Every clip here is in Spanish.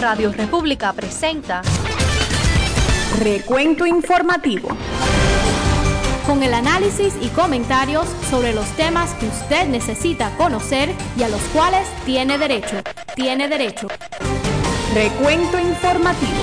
Radio República presenta Recuento Informativo, con el análisis y comentarios sobre los temas que usted necesita conocer y a los cuales tiene derecho. Recuento Informativo.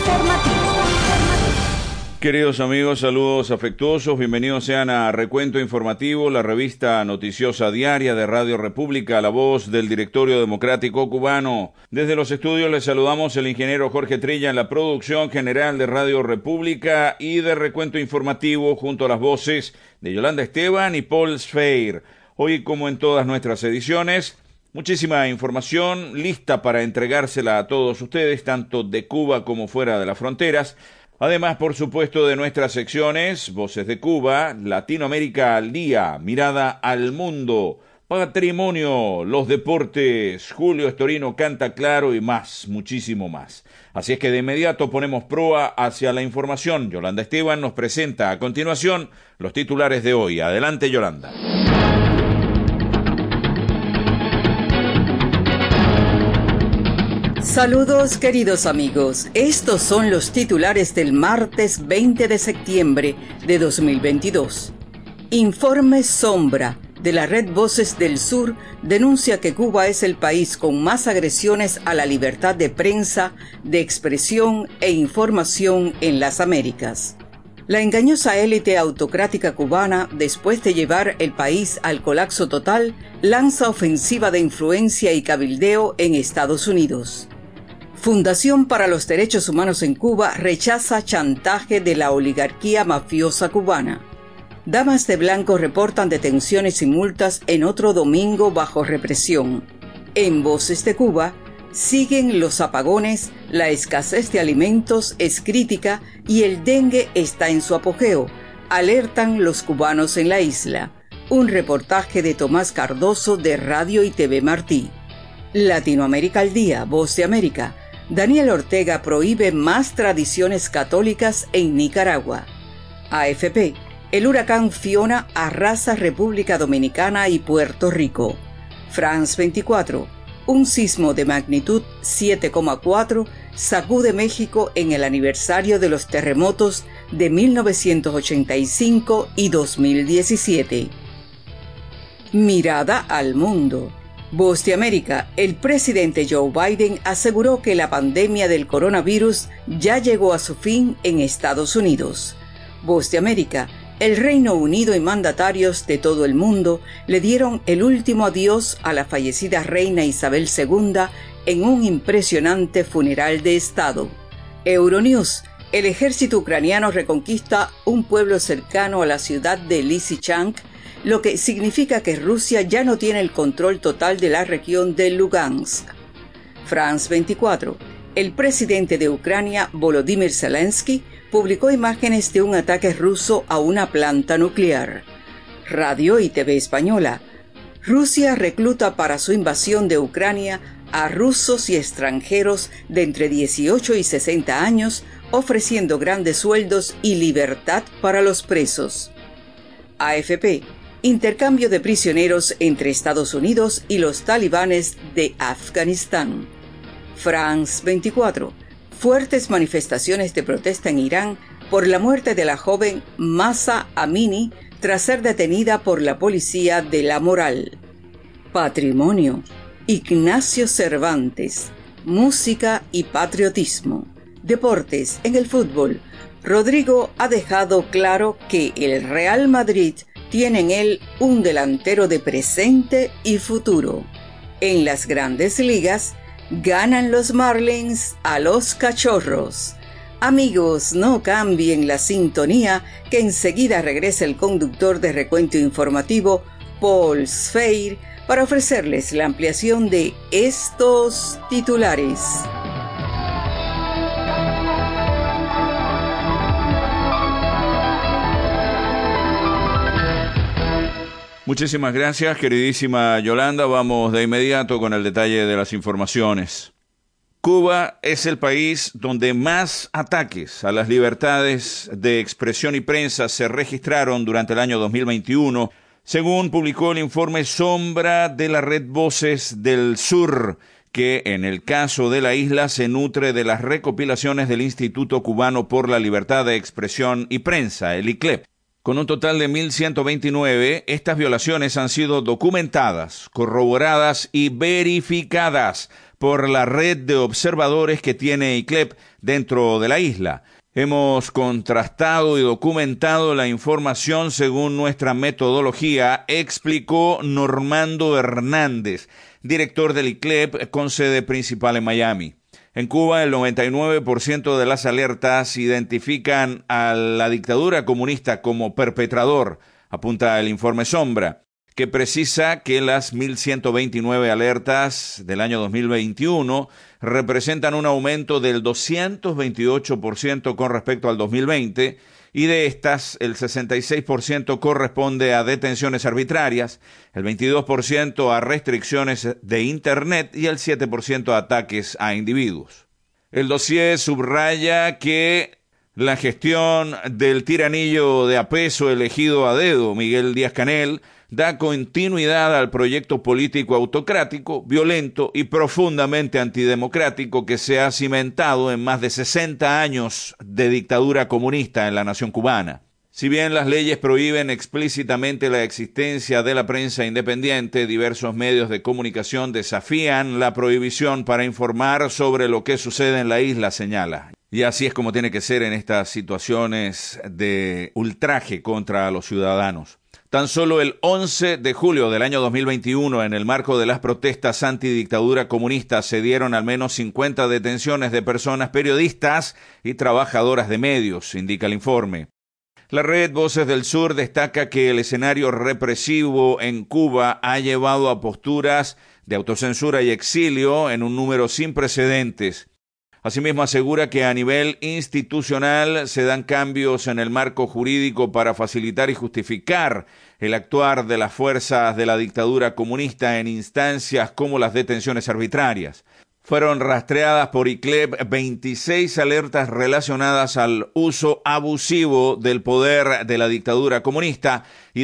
Queridos amigos, saludos afectuosos, bienvenidos sean a Recuento Informativo, la revista noticiosa diaria de Radio República, la voz del Directorio Democrático Cubano. Desde los estudios les saludamos el ingeniero Jorge Trilla en la producción general de Radio República y de Recuento Informativo junto a las voces de Yolanda Esteban y Paul Sfeir. Hoy, como en todas nuestras ediciones, muchísima información lista para entregársela a todos ustedes, tanto de Cuba como fuera de las fronteras. Además, por supuesto, de nuestras secciones, Voces de Cuba, Latinoamérica al Día, Mirada al Mundo, Patrimonio, los deportes, Julio Estorino canta claro y más, muchísimo más. Así es que de inmediato ponemos proa hacia la información. Yolanda Esteban nos presenta a continuación los titulares de hoy. Adelante, Yolanda. Saludos queridos amigos, estos son los titulares del martes 20 de septiembre de 2022. Informe Sombra de la Red Voces del Sur denuncia que Cuba es el país con más agresiones a la libertad de prensa, de expresión e información en las Américas. La engañosa élite autocrática cubana, después de llevar el país al colapso total, lanza ofensiva de influencia y cabildeo en Estados Unidos. Fundación para los Derechos Humanos en Cuba rechaza chantaje de la oligarquía mafiosa cubana. Damas de blanco reportan detenciones y multas en otro domingo bajo represión. En Voces de Cuba, siguen los apagones, la escasez de alimentos es crítica y el dengue está en su apogeo, alertan los cubanos en la isla. Un reportaje de Tomás Cardoso de Radio y TV Martí. Latinoamérica al Día, Voz de América. Daniel Ortega prohíbe más tradiciones católicas en Nicaragua. AFP. El huracán Fiona arrasa República Dominicana y Puerto Rico. France 24. Un sismo de magnitud 7,4 sacude México en el aniversario de los terremotos de 1985 y 2017. Mirada al mundo. Voz de América. El presidente Joe Biden aseguró que la pandemia del coronavirus ya llegó a su fin en Estados Unidos. Voz de América. El Reino Unido y mandatarios de todo el mundo le dieron el último adiós a la fallecida reina Isabel II en un impresionante funeral de Estado. Euronews. El ejército ucraniano reconquista un pueblo cercano a la ciudad de Lysychansk, lo que significa que Rusia ya no tiene el control total de la región de Lugansk. France 24. El presidente de Ucrania, Volodymyr Zelensky, publicó imágenes de un ataque ruso a una planta nuclear. Radio y TV Española. Rusia recluta para su invasión de Ucrania a rusos y extranjeros de entre 18 y 60 años, ofreciendo grandes sueldos y libertad para los presos. AFP. Intercambio de prisioneros entre Estados Unidos y los talibanes de Afganistán. France 24. Fuertes manifestaciones de protesta en Irán por la muerte de la joven Mahsa Amini tras ser detenida por la policía de la moral. Patrimonio. Ignacio Cervantes. Música y patriotismo. Deportes. En el fútbol, Rodrigo ha dejado claro que el Real Madrid tiene en él un delantero de presente y futuro. En las grandes ligas, ganan los Marlins a los Cachorros. Amigos, no cambien la sintonía, que enseguida regresa el conductor de Recuento Informativo, Paul Sfeir, para ofrecerles la ampliación de estos titulares. Muchísimas gracias, queridísima Yolanda. Vamos de inmediato con el detalle de las informaciones. Cuba es el país donde más ataques a las libertades de expresión y prensa se registraron durante el año 2021, según publicó el informe Sombra de la Red Voces del Sur, que en el caso de la isla se nutre de las recopilaciones del Instituto Cubano por la Libertad de Expresión y Prensa, el ICLEP. Con un total de 1.129, estas violaciones han sido documentadas, corroboradas y verificadas por la red de observadores que tiene ICLEP dentro de la isla. Hemos contrastado y documentado la información según nuestra metodología, explicó Normando Hernández, director del ICLEP con sede principal en Miami. En Cuba, el 99% de las alertas identifican a la dictadura comunista como perpetrador, apunta el informe Sombra, que precisa que las 1.129 alertas del año 2021 representan un aumento del 228% con respecto al 2020, y de estas, el 66% corresponde a detenciones arbitrarias, el 22% a restricciones de Internet y el 7% a ataques a individuos. El dossier subraya que la gestión del tiranillo de apeso elegido a dedo, Miguel Díaz-Canel, da continuidad al proyecto político autocrático, violento y profundamente antidemocrático que se ha cimentado en más de 60 años de dictadura comunista en la nación cubana. Si bien las leyes prohíben explícitamente la existencia de la prensa independiente, diversos medios de comunicación desafían la prohibición para informar sobre lo que sucede en la isla, señala. Y así es como tiene que ser en estas situaciones de ultraje contra los ciudadanos. Tan solo el 11 de julio del año 2021, en el marco de las protestas antidictadura comunista, se dieron al menos 50 detenciones de personas periodistas y trabajadoras de medios, indica el informe. La red Voces del Sur destaca que el escenario represivo en Cuba ha llevado a posturas de autocensura y exilio en un número sin precedentes. Asimismo, asegura que a nivel institucional se dan cambios en el marco jurídico para facilitar y justificar el actuar de las fuerzas de la dictadura comunista en instancias como las detenciones arbitrarias. Fueron rastreadas por ICLEP 26 alertas relacionadas al uso abusivo del poder de la dictadura comunista y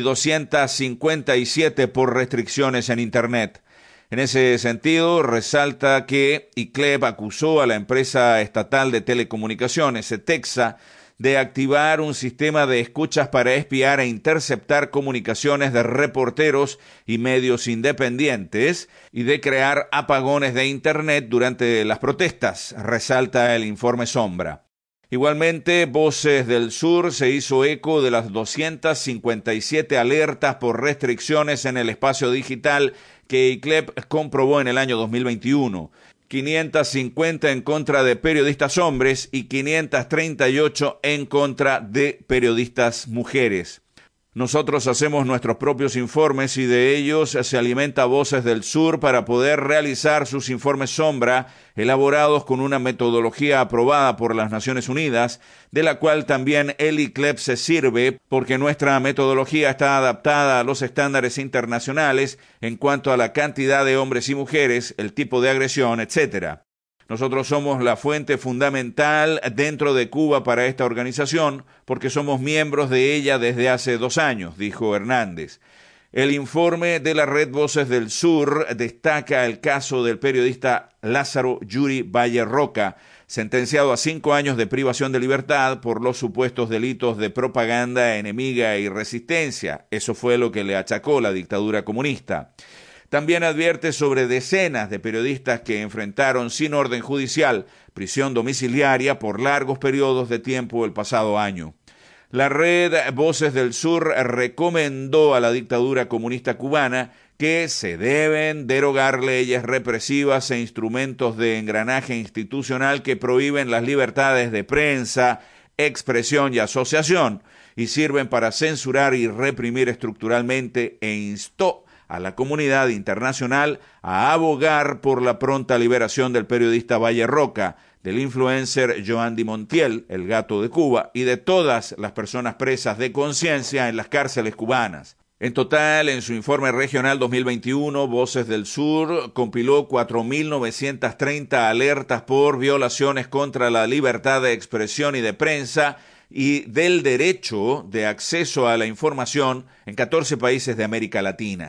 257 por restricciones en Internet. En ese sentido, resalta que ICLEP acusó a la empresa estatal de telecomunicaciones, CETEXA, de activar un sistema de escuchas para espiar e interceptar comunicaciones de reporteros y medios independientes y de crear apagones de Internet durante las protestas, resalta el informe Sombra. Igualmente, Voces del Sur se hizo eco de las 257 alertas por restricciones en el espacio digital que ICLEP comprobó en el año 2021. 550 en contra de periodistas hombres y 538 en contra de periodistas mujeres. Nosotros hacemos nuestros propios informes y de ellos se alimenta Voces del Sur para poder realizar sus informes Sombra, elaborados con una metodología aprobada por las Naciones Unidas, de la cual también el ICLEP se sirve porque nuestra metodología está adaptada a los estándares internacionales en cuanto a la cantidad de hombres y mujeres, el tipo de agresión, etc. Nosotros somos la fuente fundamental dentro de Cuba para esta organización porque somos miembros de ella desde hace 2 años, dijo Hernández. El informe de la red Voces del Sur destaca el caso del periodista Lázaro Yuri Valle Roca, sentenciado a 5 años de privación de libertad por los supuestos delitos de propaganda enemiga y resistencia. Eso fue lo que le achacó la dictadura comunista. También advierte sobre decenas de periodistas que enfrentaron sin orden judicial prisión domiciliaria por largos periodos de tiempo el pasado año. La red Voces del Sur recomendó a la dictadura comunista cubana que se deben derogar leyes represivas e instrumentos de engranaje institucional que prohíben las libertades de prensa, expresión y asociación y sirven para censurar y reprimir estructuralmente, e instó a la comunidad internacional a abogar por la pronta liberación del periodista Valle Roca, del influencer Joandy Montiel, el gato de Cuba, y de todas las personas presas de conciencia en las cárceles cubanas. En total, en su informe regional 2021, Voces del Sur compiló 4.930 alertas por violaciones contra la libertad de expresión y de prensa y del derecho de acceso a la información en 14 países de América Latina.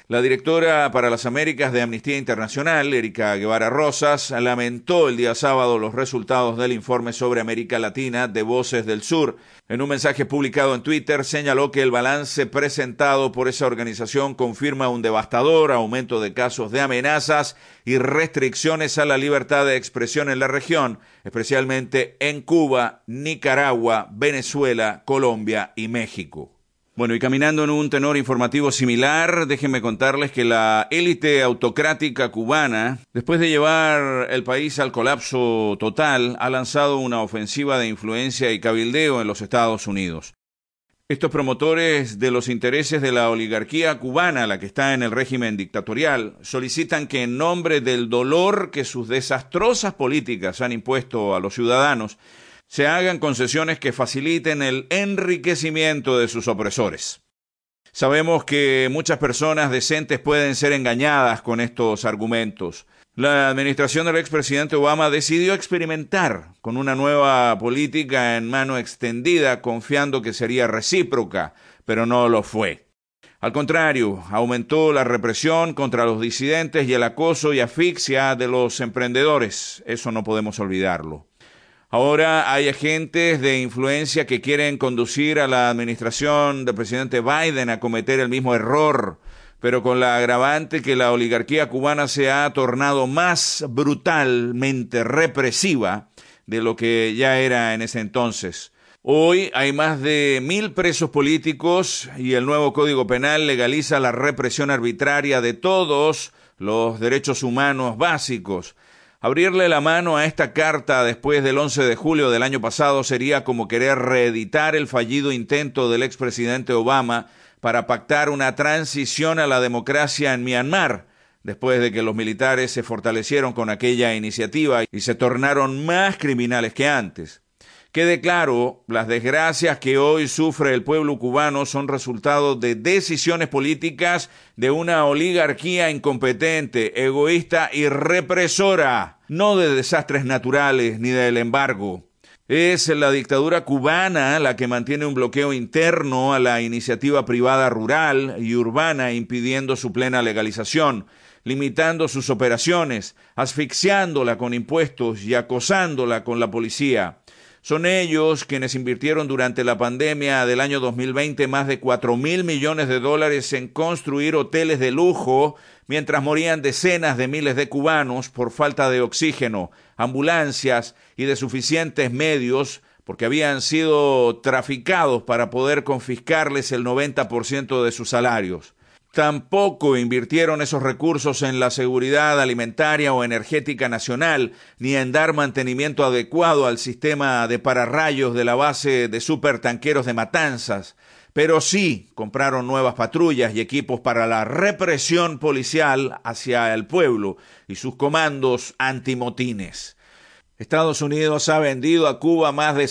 La directora para las Américas de Amnistía Internacional, Erika Guevara Rosas, lamentó el día sábado los resultados del informe sobre América Latina de Voces del Sur. En un mensaje publicado en Twitter, señaló que el balance presentado por esa organización confirma un devastador aumento de casos de amenazas y restricciones a la libertad de expresión en la región, especialmente en Cuba, Nicaragua, Venezuela, Colombia y México. Bueno, y caminando en un tenor informativo similar, déjenme contarles que la élite autocrática cubana, después de llevar el país al colapso total, ha lanzado una ofensiva de influencia y cabildeo en los Estados Unidos. Estos promotores de los intereses de la oligarquía cubana, la que está en el régimen dictatorial, solicitan que en nombre del dolor que sus desastrosas políticas han impuesto a los ciudadanos, se hagan concesiones que faciliten el enriquecimiento de sus opresores. Sabemos que muchas personas decentes pueden ser engañadas con estos argumentos. La administración del expresidente Obama decidió experimentar con una nueva política en mano extendida, confiando que sería recíproca, pero no lo fue. Al contrario, aumentó la represión contra los disidentes y el acoso y asfixia de los emprendedores. Eso no podemos olvidarlo. Ahora hay agentes de influencia que quieren conducir a la administración del presidente Biden a cometer el mismo error, pero con la agravante que la oligarquía cubana se ha tornado más brutalmente represiva de lo que ya era en ese entonces. Hoy hay más de 1,000 presos políticos y el nuevo Código Penal legaliza la represión arbitraria de todos los derechos humanos básicos. Abrirle la mano a esta carta después del 11 de julio del año pasado sería como querer reeditar el fallido intento del expresidente Obama para pactar una transición a la democracia en Myanmar, después de que los militares se fortalecieron con aquella iniciativa y se tornaron más criminales que antes. Quede claro, las desgracias que hoy sufre el pueblo cubano son resultado de decisiones políticas de una oligarquía incompetente, egoísta y represora, no de desastres naturales ni del embargo. Es la dictadura cubana la que mantiene un bloqueo interno a la iniciativa privada rural y urbana, impidiendo su plena legalización, limitando sus operaciones, asfixiándola con impuestos y acosándola con la policía. Son ellos quienes invirtieron durante la pandemia del año 2020 más de $4,000 millones en construir hoteles de lujo, mientras morían decenas de miles de cubanos por falta de oxígeno, ambulancias y de suficientes medios, porque habían sido traficados para poder confiscarles el 90% de sus salarios. Tampoco invirtieron esos recursos en la seguridad alimentaria o energética nacional, ni en dar mantenimiento adecuado al sistema de pararrayos de la base de supertanqueros de Matanzas, pero sí compraron nuevas patrullas y equipos para la represión policial hacia el pueblo y sus comandos antimotines. Estados Unidos ha vendido a Cuba más de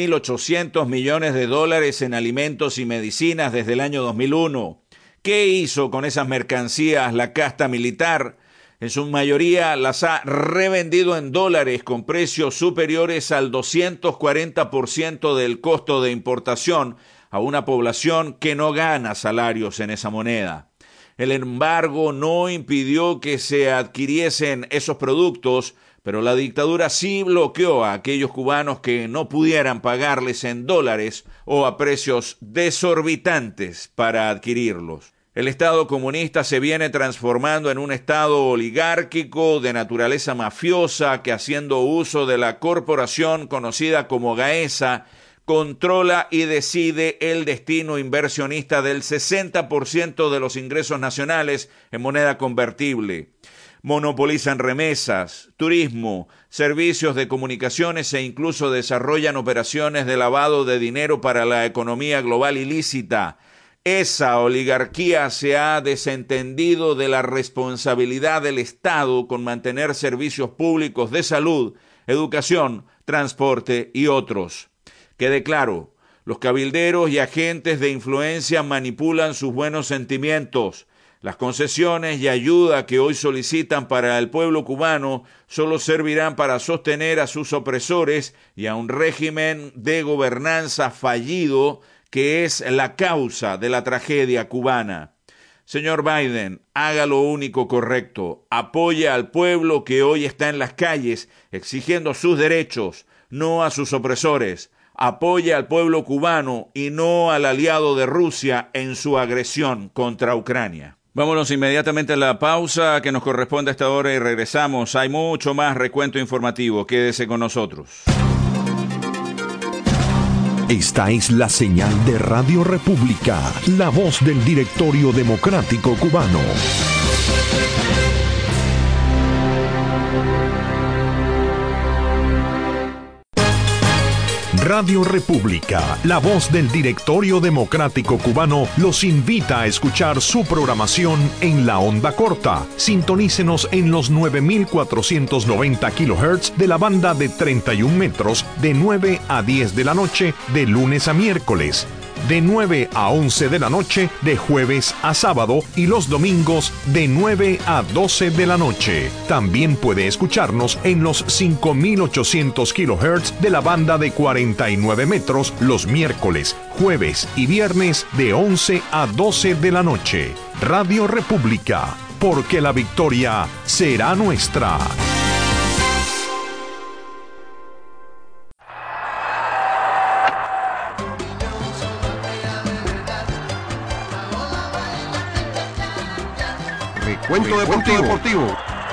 $6,800 millones en alimentos y medicinas desde el año 2001. ¿Qué hizo con esas mercancías la casta militar? En su mayoría las ha revendido en dólares con precios superiores al 240% del costo de importación a una población que no gana salarios en esa moneda. El embargo no impidió que se adquiriesen esos productos, pero la dictadura sí bloqueó a aquellos cubanos que no pudieran pagarles en dólares o a precios desorbitantes para adquirirlos. El Estado comunista se viene transformando en un Estado oligárquico de naturaleza mafiosa que, haciendo uso de la corporación conocida como Gaesa, controla y decide el destino inversionista del 60% de los ingresos nacionales en moneda convertible. Monopolizan remesas, turismo, servicios de comunicaciones e incluso desarrollan operaciones de lavado de dinero para la economía global ilícita. Esa oligarquía se ha desentendido de la responsabilidad del Estado con mantener servicios públicos de salud, educación, transporte y otros. Quede claro, los cabilderos y agentes de influencia manipulan sus buenos sentimientos. Las concesiones y ayuda que hoy solicitan para el pueblo cubano solo servirán para sostener a sus opresores y a un régimen de gobernanza fallido que es la causa de la tragedia cubana. Señor Biden, haga lo único correcto. Apoye al pueblo que hoy está en las calles exigiendo sus derechos, no a sus opresores. Apoye al pueblo cubano y no al aliado de Rusia en su agresión contra Ucrania. Vámonos inmediatamente a la pausa que nos corresponde a esta hora y regresamos. Hay mucho más recuento informativo. Quédese con nosotros. Esta es la señal de Radio República, la voz del Directorio Democrático Cubano. Radio República, la voz del Directorio Democrático Cubano, los invita a escuchar su programación en la onda corta. Sintonícenos en los 9.490 kHz de la banda de 31 metros de 9 a 10 de la noche de lunes a miércoles, de 9 a 11 de la noche de jueves a sábado y los domingos de 9 a 12 de la noche. También puede escucharnos en los 5.800 kHz de la banda de 49 metros los miércoles, jueves y viernes de 11 a 12 de la noche. Radio República, porque la victoria será nuestra. Recuento deportivo.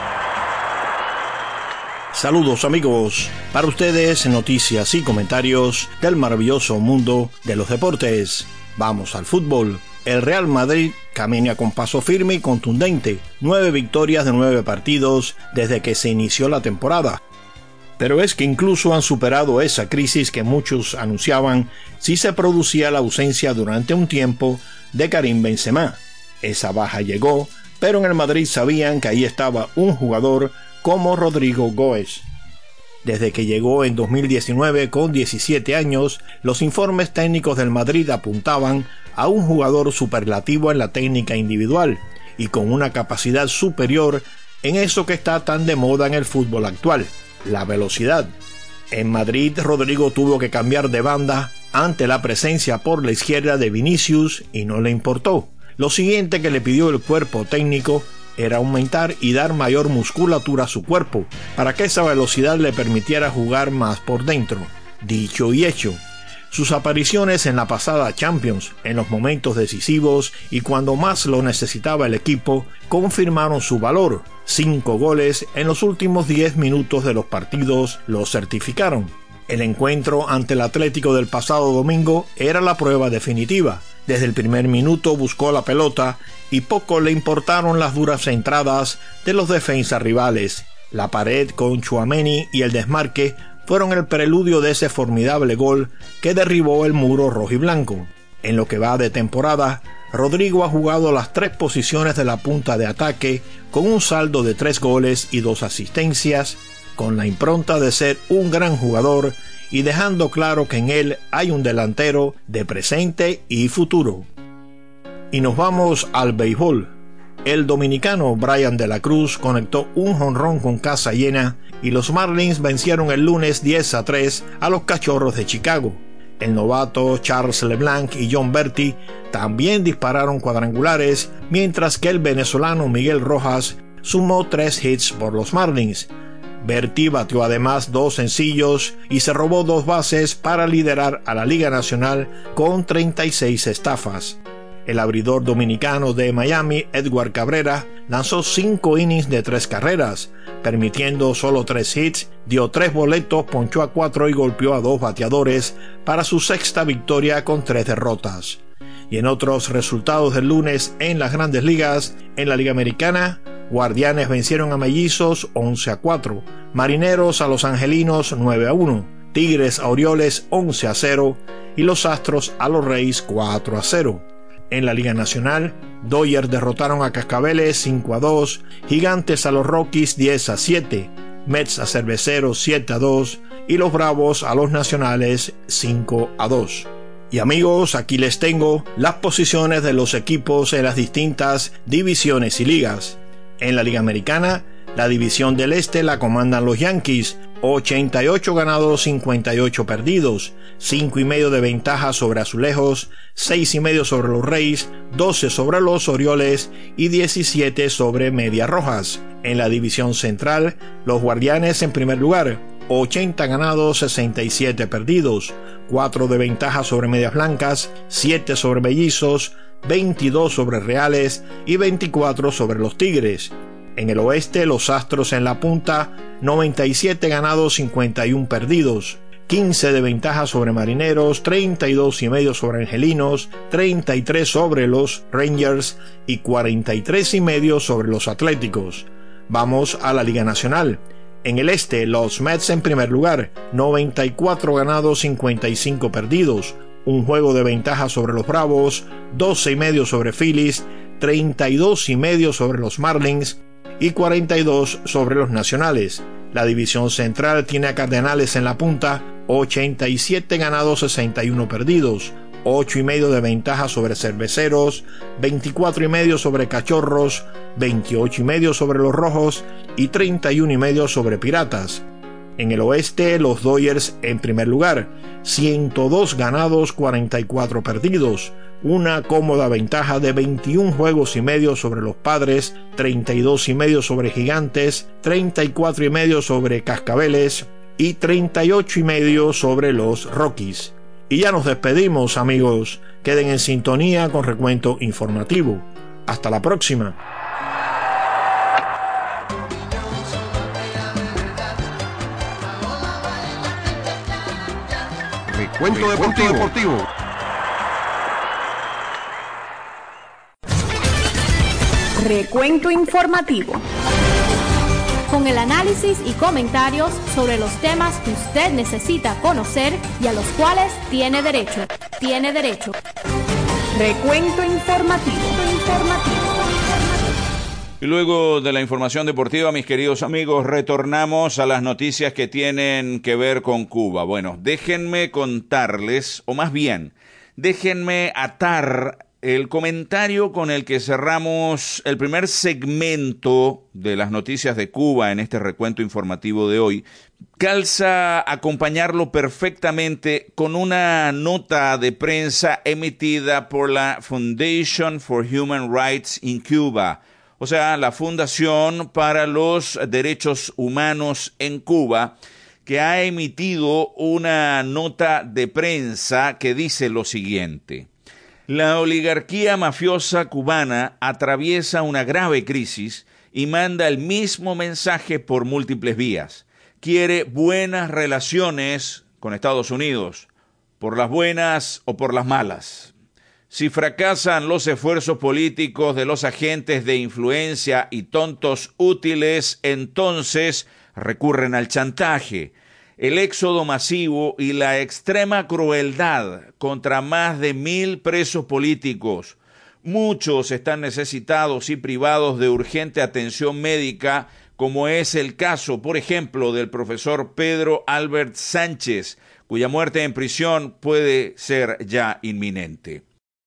Saludos amigos, para ustedes noticias y comentarios del maravilloso mundo de los deportes. Vamos al fútbol. El Real Madrid camina con paso firme y contundente, 9 victorias de 9 partidos desde que se inició la temporada. Pero es que incluso han superado esa crisis que muchos anunciaban si se producía la ausencia durante un tiempo de Karim Benzema. Esa baja llegó, pero en el Madrid sabían que ahí estaba un jugador como Rodrigo Goes. Desde que llegó en 2019 con 17 años, los informes técnicos del Madrid apuntaban a un jugador superlativo en la técnica individual y con una capacidad superior en eso que está tan de moda en el fútbol actual, la velocidad. En Madrid, Rodrigo tuvo que cambiar de banda ante la presencia por la izquierda de Vinicius y no le importó. Lo siguiente que le pidió el cuerpo técnico era aumentar y dar mayor musculatura a su cuerpo, para que esa velocidad le permitiera jugar más por dentro. Dicho y hecho. Sus apariciones en la pasada Champions, en los momentos decisivos y cuando más lo necesitaba el equipo, confirmaron su valor. 5 goles en los últimos 10 minutos de los partidos lo certificaron. El encuentro ante el Atlético del pasado domingo era la prueba definitiva. Desde el primer minuto buscó la pelota y poco le importaron las duras entradas de los defensas rivales. La pared con Tchouaméni y el desmarque fueron el preludio de ese formidable gol que derribó el muro rojiblanco. En lo que va de temporada, Rodrigo ha jugado las 3 posiciones de la punta de ataque con un saldo de 3 goles y 2 asistencias, con la impronta de ser un gran jugador y dejando claro que en él hay un delantero de presente y futuro. Y nos vamos al béisbol. El dominicano Brian de la Cruz conectó un jonrón con casa llena y los Marlins vencieron el lunes 10-3 a los Cachorros de Chicago. El novato Charles LeBlanc y John Berti también dispararon cuadrangulares, mientras que el venezolano Miguel Rojas sumó 3 hits por los Marlins. Berti batió además 2 sencillos y se robó 2 bases para liderar a la Liga Nacional con 36 estafas. El abridor dominicano de Miami, Edward Cabrera, lanzó 5 innings de 3 carreras, permitiendo solo 3 hits, dio 3 boletos, ponchó a 4 y golpeó a 2 bateadores para su 6ª victoria con 3 derrotas. Y en otros resultados del lunes en las Grandes Ligas, en la Liga Americana, Guardianes vencieron a Mellizos 11-4, Marineros a Los Angelinos 9-1, Tigres a Orioles 11-0 y los Astros a los Reyes 4-0. En la Liga Nacional, Dodgers derrotaron a Cascabeles 5-2, Gigantes a los Rockies 10-7, Mets a Cerveceros 7-2 y los Bravos a los Nacionales 5-2. Y amigos, aquí les tengo las posiciones de los equipos en las distintas divisiones y ligas. En la Liga Americana, la división del Este la comandan los Yankees, 88 ganados, 58 perdidos, 5,5 de ventaja sobre Azulejos, 6,5 sobre los Reyes, 12 sobre los Orioles y 17 sobre Medias Rojas. En la división central, los Guardianes en primer lugar, 80 ganados, 67 perdidos, 4 de ventaja sobre Medias Blancas, 7 sobre Mellizos, 22 sobre Reales y 24 sobre los Tigres. En el oeste, los Astros en la punta, 97 ganados, 51 perdidos, 15 de ventaja sobre Marineros, 32,5 sobre Angelinos, 33 sobre los Rangers y 43,5 sobre los Atléticos. Vamos a la Liga Nacional. En el este, los Mets en primer lugar, 94 ganados, 55 perdidos, un juego de ventaja sobre los Bravos, 12,5 sobre Phillies, 32,5 sobre los Marlins y 42 sobre los Nacionales. La división central tiene a Cardenales en la punta, 87 ganados, 61 perdidos, 8,5 de ventaja sobre Cerveceros, 24,5 sobre Cachorros, 28,5 sobre los Rojos y 31,5 sobre Piratas. En el oeste, los Dodgers en primer lugar, 102 ganados, 44 perdidos, una cómoda ventaja de 21 juegos y medio sobre los Padres, 32,5 sobre Gigantes, 34,5 sobre Cascabeles y 38,5 sobre los Rockies. Y ya nos despedimos, amigos. Queden en sintonía con Recuento Informativo. Hasta la próxima. Recuento Deportivo. Recuento informativo. Con el análisis y comentarios sobre los temas que usted necesita conocer y a los cuales tiene derecho. Recuento informativo. Y luego de la información deportiva, mis queridos amigos, retornamos a las noticias que tienen que ver con Cuba. Bueno, déjenme contarles, o más bien, déjenme atar el comentario con el que cerramos el primer segmento de las noticias de Cuba en este recuento informativo de hoy. Calza acompañarlo perfectamente con una nota de prensa emitida por la Foundation for Human Rights in Cuba, o sea, la Fundación para los Derechos Humanos en Cuba, que ha emitido una nota de prensa que dice lo siguiente: la oligarquía mafiosa cubana atraviesa una grave crisis y manda el mismo mensaje por múltiples vías. Quiere buenas relaciones con Estados Unidos, por las buenas o por las malas. Si fracasan los esfuerzos políticos de los agentes de influencia y tontos útiles, entonces recurren al chantaje. El éxodo masivo y la extrema crueldad contra más de 1,000 presos políticos. Muchos están necesitados y privados de urgente atención médica, como es el caso, por ejemplo, del profesor Pedro Albert Sánchez, cuya muerte en prisión puede ser ya inminente.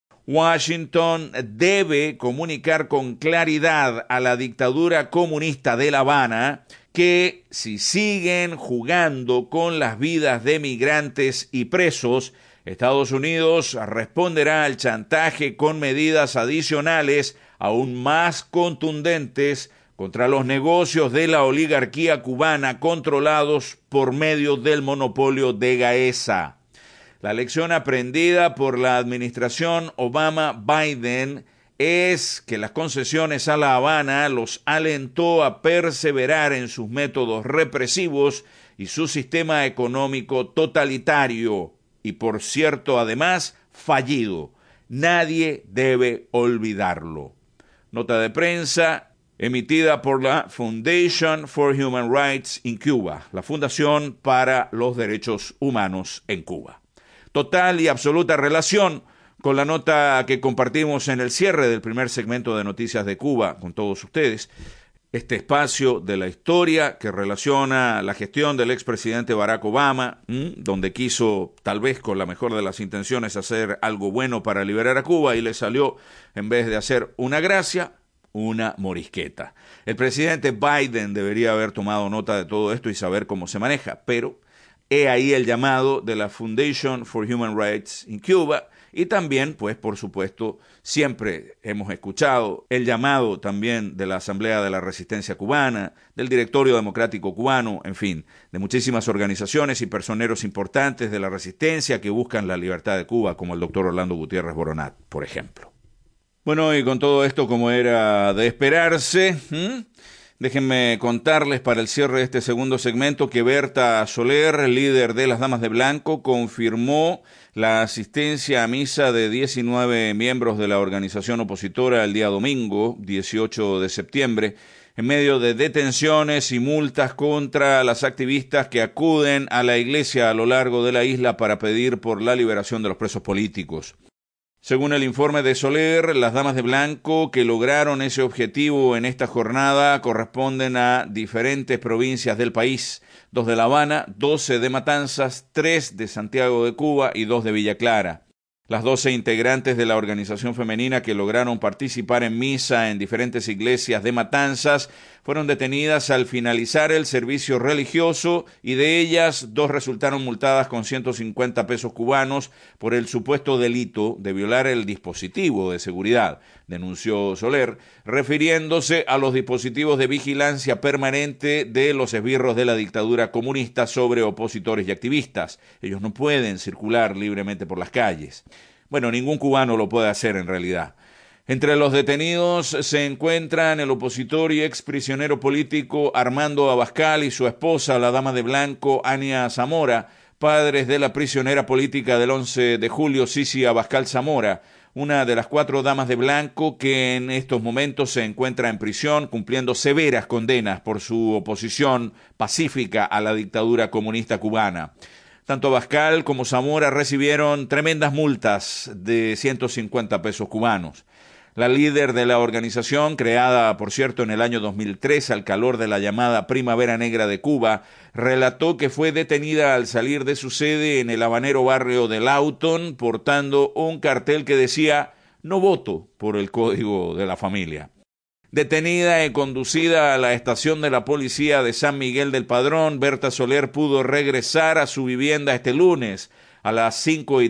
Washington debe comunicar con claridad a la dictadura comunista de La Habana que si siguen jugando con las vidas de migrantes y presos, Estados Unidos responderá al chantaje con medidas adicionales aún más contundentes contra los negocios de la oligarquía cubana controlados por medio del monopolio de Gaesa. La lección aprendida por la administración Obama-Biden es que las concesiones a La Habana los alentó a perseverar en sus métodos represivos y su sistema económico totalitario y, por cierto, además, fallido. Nadie debe olvidarlo. Nota de prensa emitida por la Foundation for Human Rights in Cuba, la Fundación para los Derechos Humanos en Cuba. Total y absoluta relación con la nota que compartimos en el cierre del primer segmento de Noticias de Cuba con todos ustedes. Este espacio de la historia que relaciona la gestión del expresidente Barack Obama, donde quiso, tal vez con la mejor de las intenciones, hacer algo bueno para liberar a Cuba y le salió, en vez de hacer una gracia, una morisqueta. El presidente Biden debería haber tomado nota de todo esto y saber cómo se maneja, pero he ahí el llamado de la Foundation for Human Rights in Cuba y también, pues, por supuesto, siempre hemos escuchado el llamado también de la Asamblea de la Resistencia Cubana, del Directorio Democrático Cubano, en fin, de muchísimas organizaciones y personeros importantes de la resistencia que buscan la libertad de Cuba, como el doctor Orlando Gutiérrez Boronat, por ejemplo. Bueno, y con todo esto, como era de esperarse, déjenme contarles para el cierre de este segundo segmento que Berta Soler, líder de las Damas de Blanco, confirmó la asistencia a misa de 19 miembros de la organización opositora el día domingo, 18 de septiembre, en medio de detenciones y multas contra las activistas que acuden a la iglesia a lo largo de la isla para pedir por la liberación de los presos políticos. Según el informe de Soler, las Damas de Blanco que lograron ese objetivo en esta jornada corresponden a diferentes provincias del país, 2 de La Habana, 12 de Matanzas, 3 de Santiago de Cuba y 2 de Villa Clara. Las 12 integrantes de la organización femenina que lograron participar en misa en diferentes iglesias de Matanzas fueron detenidas al finalizar el servicio religioso y de ellas 2 resultaron multadas con 150 pesos cubanos por el supuesto delito de violar el dispositivo de seguridad, denunció Soler, refiriéndose a los dispositivos de vigilancia permanente de los esbirros de la dictadura comunista sobre opositores y activistas. Ellos no pueden circular libremente por las calles. Bueno, ningún cubano lo puede hacer en realidad. Entre los detenidos se encuentran el opositor y exprisionero político Armando Abascal y su esposa, la dama de blanco Ania Zamora, padres de la prisionera política del 11 de julio, Sisi Abascal Zamora, una de las 4 damas de blanco que en estos momentos se encuentra en prisión cumpliendo severas condenas por su oposición pacífica a la dictadura comunista cubana. Tanto Abascal como Zamora recibieron tremendas multas de 150 pesos cubanos. La líder de la organización, creada, por cierto, en el año 2003 al calor de la llamada Primavera Negra de Cuba, relató que fue detenida al salir de su sede en el habanero barrio de Lawton portando un cartel que decía «No voto por el Código de la Familia». Detenida y conducida a la estación de la policía de San Miguel del Padrón, Berta Soler pudo regresar a su vivienda este lunes a las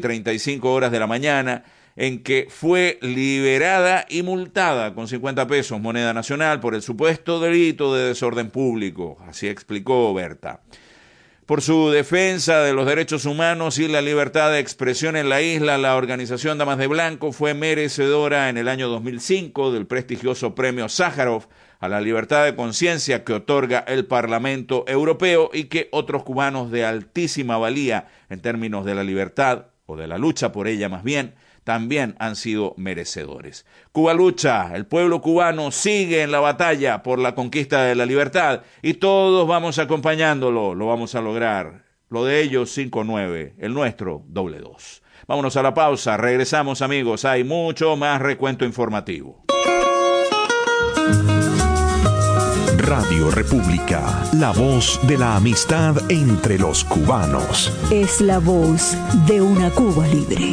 5:35 de la mañana, en que fue liberada y multada con 50 pesos moneda nacional por el supuesto delito de desorden público, así explicó Berta. Por su defensa de los derechos humanos y la libertad de expresión en la isla, la organización Damas de Blanco fue merecedora en el año 2005 del prestigioso premio Sájarov a la libertad de conciencia que otorga el Parlamento Europeo y que otros cubanos de altísima valía en términos de la libertad, o de la lucha por ella más bien, también han sido merecedores. Cuba lucha, el pueblo cubano sigue en la batalla por la conquista de la libertad y todos vamos acompañándolo, lo vamos a lograr. Lo de ellos 5-9, el nuestro 2-2. Vámonos a la pausa, regresamos amigos, hay mucho más recuento informativo. Radio República, la voz de la amistad entre los cubanos. Es la voz de una Cuba libre.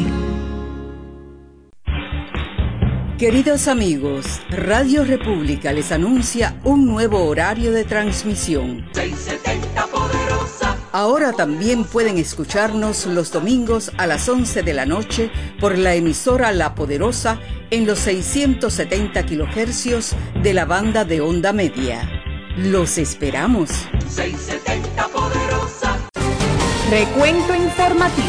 Queridos amigos, Radio República les anuncia un nuevo horario de transmisión. 670 poderosa. Ahora también pueden escucharnos los domingos a las 11 de la noche por la emisora La Poderosa en los 670 kilohercios de la banda de onda media. ¡Los esperamos! 670 poderosa. Recuento informativo.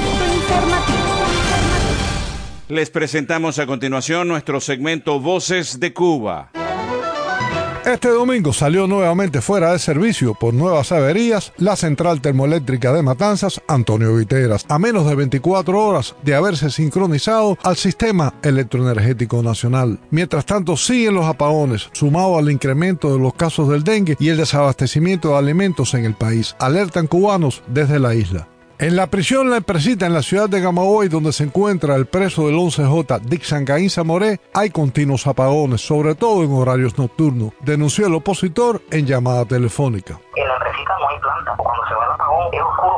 Les presentamos a continuación nuestro segmento Voces de Cuba. Este domingo salió nuevamente fuera de servicio por nuevas averías la central termoeléctrica de Matanzas Antonio Guiteras, a menos de 24 horas de haberse sincronizado al sistema electroenergético nacional. Mientras tanto siguen los apagones, sumado al incremento de los casos del dengue y el desabastecimiento de alimentos en el país, alertan cubanos desde la isla. En la prisión La Empresita, en la ciudad de Camagüey, donde se encuentra el preso del 11J, Dixon Caín Zamoré, hay continuos apagones, sobre todo en horarios nocturnos, denunció el opositor en llamada telefónica. En La Empresita no hay planta. Cuando se va el apagón es oscuro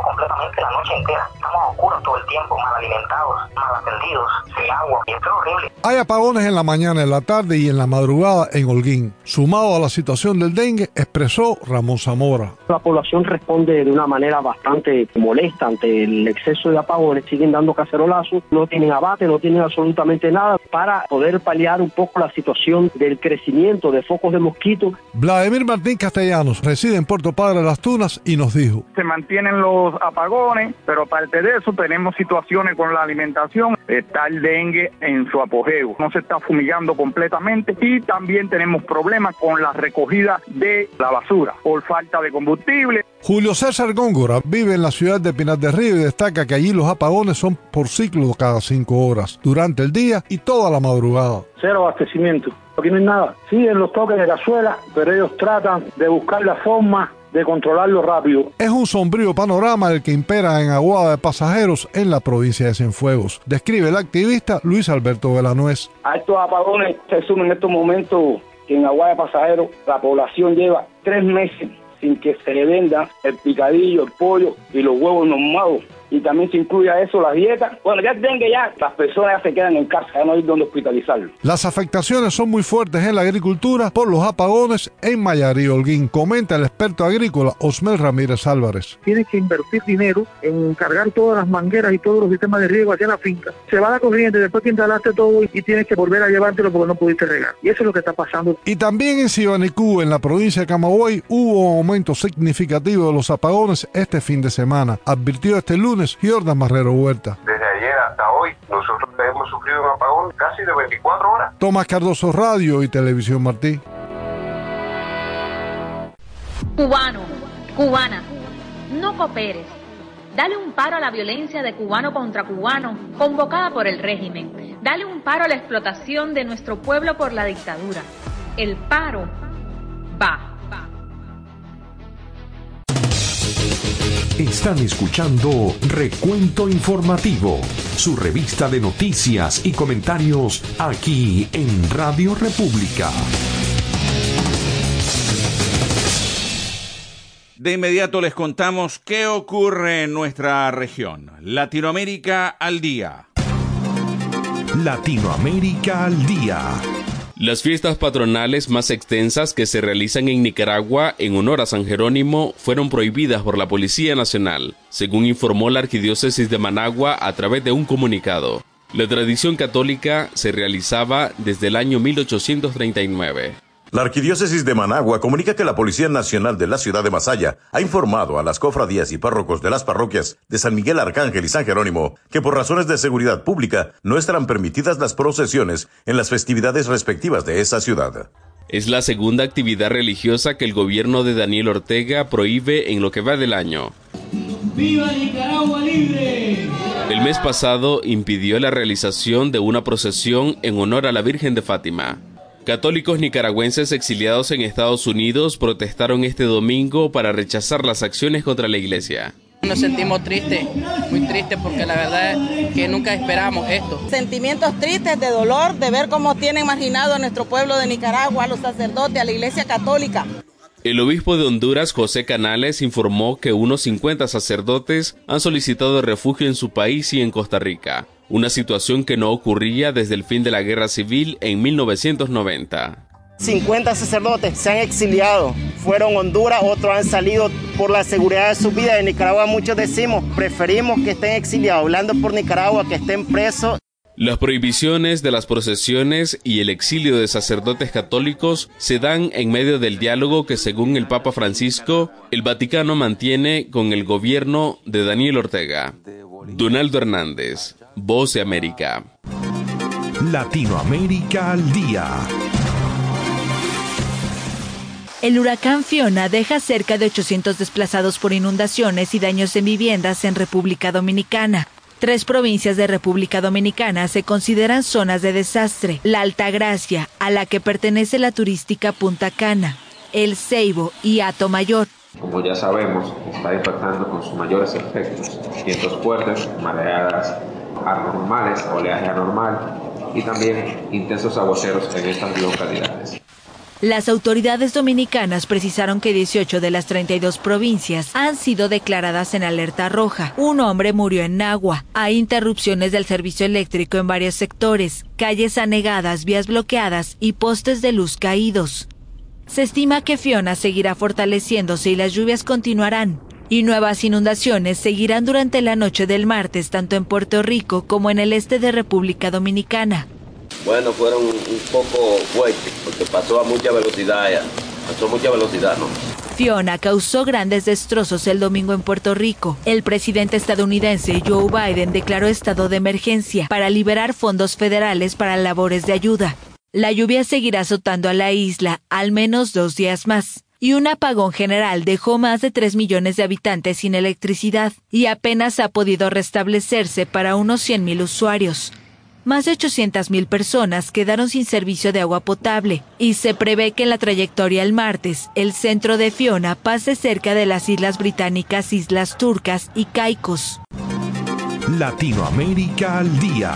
completamente la noche entera. Estamos a oscuros todo el tiempo, mal alimentados, mal atendidos, sin agua, y esto es horrible. Hay apagones en la mañana, en la tarde y en la madrugada en Holguín. Sumado a la situación del dengue, expresó Ramón Zamora. La población responde de una manera bastante molesta ante el exceso de apagones, siguen dando cacerolazos, no tienen abate, no tienen absolutamente nada para poder paliar un poco la situación del crecimiento de focos de mosquitos. Vladimir Martín Castellanos reside en Puerto Padre Las Tunas y nos dijo: se mantienen los apagones, pero aparte de eso tenemos situaciones con la alimentación. Está el dengue en su apogeo, no se está fumigando completamente y también tenemos problemas con la recogida de la basura por falta de combustible. Julio César Góngora vive en la ciudad de Pinar del Río y destaca que allí los apagones son por ciclo cada 5 horas, durante el día y toda la madrugada. Cero abastecimiento, aquí no hay nada. Siguen los toques de cazuela, pero ellos tratan de buscar la forma de controlarlo rápido. Es un sombrío panorama el que impera en Aguada de Pasajeros en la provincia de Cienfuegos, describe el activista Luis Alberto Villanuez. A estos apagones se suman en estos momentos que en Aguada de Pasajeros la población lleva 3 meses sin que se le venda el picadillo, el pollo y los huevos normados. Y también se incluye a eso la dieta. Bueno, ya dengue, ya las personas ya se quedan en casa, ya no hay donde hospitalizarlo. Las afectaciones son muy fuertes en la agricultura por los apagones en Mayarí y Holguín, comenta el experto agrícola Osmel Ramírez Álvarez. Tienes que invertir dinero en cargar todas las mangueras y todos los sistemas de riego hacia la finca. Se va la corriente después que instalaste todo y tienes que volver a llevártelo porque no pudiste regar. Y eso es lo que está pasando. Y también en Sibanicú, en la provincia de Camagüey, hubo un aumento significativo de los apagones este fin de semana, advirtió este lunes Jordan Marrero Huerta. Desde ayer hasta hoy nosotros hemos sufrido un apagón casi de 24 horas. Tomás Cardoso, Radio y Televisión Martí. Cubano, cubana, no cooperes. Dale un paro a la violencia de cubano contra cubano convocada por el régimen. Dale un paro a la explotación de nuestro pueblo por la dictadura. El paro va. Están escuchando Recuento Informativo, su revista de noticias y comentarios aquí en Radio República. De inmediato les contamos qué ocurre en nuestra región. Latinoamérica al día. Latinoamérica al día. Las fiestas patronales más extensas que se realizan en Nicaragua en honor a San Jerónimo fueron prohibidas por la Policía Nacional, según informó la Arquidiócesis de Managua a través de un comunicado. La tradición católica se realizaba desde el año 1839. La Arquidiócesis de Managua comunica que la Policía Nacional de la ciudad de Masaya ha informado a las cofradías y párrocos de las parroquias de San Miguel Arcángel y San Jerónimo que por razones de seguridad pública no estarán permitidas las procesiones en las festividades respectivas de esa ciudad. Es la segunda actividad religiosa que el gobierno de Daniel Ortega prohíbe en lo que va del año. ¡Viva Nicaragua libre! El mes pasado impidió la realización de una procesión en honor a la Virgen de Fátima. Católicos nicaragüenses exiliados en Estados Unidos protestaron este domingo para rechazar las acciones contra la iglesia. Nos sentimos tristes, muy tristes, porque la verdad es que nunca esperamos esto. Sentimientos tristes, de dolor, de ver cómo tienen marginado a nuestro pueblo de Nicaragua, a los sacerdotes, a la iglesia católica. El obispo de Honduras, José Canales, informó que unos 50 sacerdotes han solicitado refugio en su país y en Costa Rica, una situación que no ocurría desde el fin de la Guerra Civil en 1990. 50 sacerdotes se han exiliado, fueron a Honduras, otros han salido por la seguridad de su vida. En Nicaragua muchos decimos, preferimos que estén exiliados, hablando por Nicaragua, que estén presos. Las prohibiciones de las procesiones y el exilio de sacerdotes católicos se dan en medio del diálogo que, según el Papa Francisco, el Vaticano mantiene con el gobierno de Daniel Ortega. Donaldo Hernández, Voz de América. Latinoamérica al día. El huracán Fiona deja cerca de 800 desplazados por inundaciones y daños en viviendas en República Dominicana. 3 provincias de República Dominicana se consideran zonas de desastre: La Altagracia, a la que pertenece la turística Punta Cana, El Ceibo y Atomayor. Como ya sabemos, está impactando con sus mayores efectos: vientos fuertes, mareadas anormales, oleaje anormal y también intensos aguaceros en estas localidades. Las autoridades dominicanas precisaron que 18 de las 32 provincias han sido declaradas en alerta roja. Un hombre murió en Nagua. Hay interrupciones del servicio eléctrico en varios sectores, calles anegadas, vías bloqueadas y postes de luz caídos. Se estima que Fiona seguirá fortaleciéndose y las lluvias continuarán. Y nuevas inundaciones seguirán durante la noche del martes, tanto en Puerto Rico como en el este de República Dominicana. Bueno, fueron un poco fuertes, porque pasó mucha velocidad, ¿no? Fiona causó grandes destrozos el domingo en Puerto Rico. El presidente estadounidense Joe Biden declaró estado de emergencia para liberar fondos federales para labores de ayuda. La lluvia seguirá azotando a la isla al menos 2 días más. Y un apagón general dejó más de 3 millones de habitantes sin electricidad y apenas ha podido restablecerse para unos 100,000 usuarios. Más de 800,000 personas quedaron sin servicio de agua potable y se prevé que en la trayectoria el martes, el centro de Fiona pase cerca de las islas británicas, Islas Turcas y Caicos. Latinoamérica al día.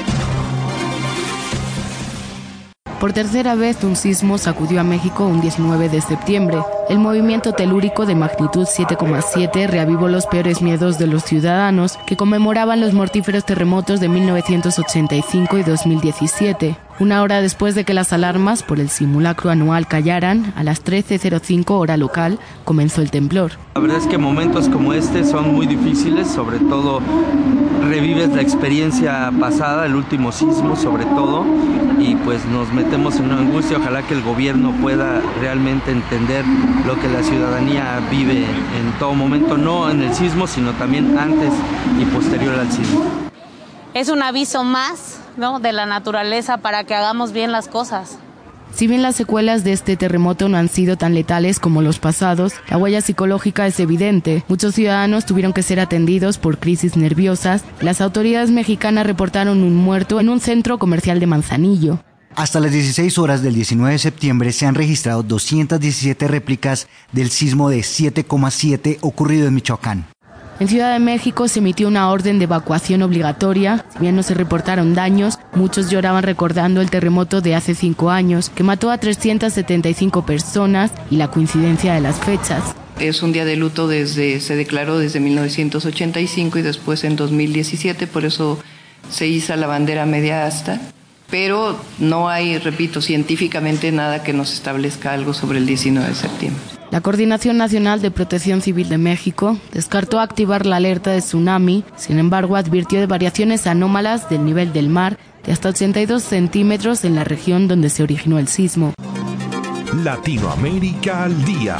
Por tercera vez, un sismo sacudió a México un 19 de septiembre. El movimiento telúrico de magnitud 7,7 reavivó los peores miedos de los ciudadanos que conmemoraban los mortíferos terremotos de 1985 y 2017. Una hora después de que las alarmas por el simulacro anual callaran, a las 13:05 hora local, comenzó el temblor. La verdad es que momentos como este son muy difíciles, sobre todo revives la experiencia pasada, el último sismo sobre todo, y pues nos metemos en una angustia. Ojalá que el gobierno pueda realmente entender lo que la ciudadanía vive en todo momento, no en el sismo, sino también antes y posterior al sismo. Es un aviso más, ¿no?, de la naturaleza para que hagamos bien las cosas. Si bien las secuelas de este terremoto no han sido tan letales como los pasados, la huella psicológica es evidente. Muchos ciudadanos tuvieron que ser atendidos por crisis nerviosas. Las autoridades mexicanas reportaron un muerto en un centro comercial de Manzanillo. Hasta las 16 horas del 19 de septiembre se han registrado 217 réplicas del sismo de 7,7 ocurrido en Michoacán. En Ciudad de México se emitió una orden de evacuación obligatoria. Si bien no se reportaron daños, muchos lloraban recordando el terremoto de hace 5 años, que mató a 375 personas, y la coincidencia de las fechas. Es un día de luto se declaró desde 1985 y después en 2017, por eso se iza la bandera media asta. Pero no hay, repito, científicamente nada que nos establezca algo sobre el 19 de septiembre. La Coordinación Nacional de Protección Civil de México descartó activar la alerta de tsunami, sin embargo advirtió de variaciones anómalas del nivel del mar de hasta 82 centímetros en la región donde se originó el sismo. Latinoamérica al día.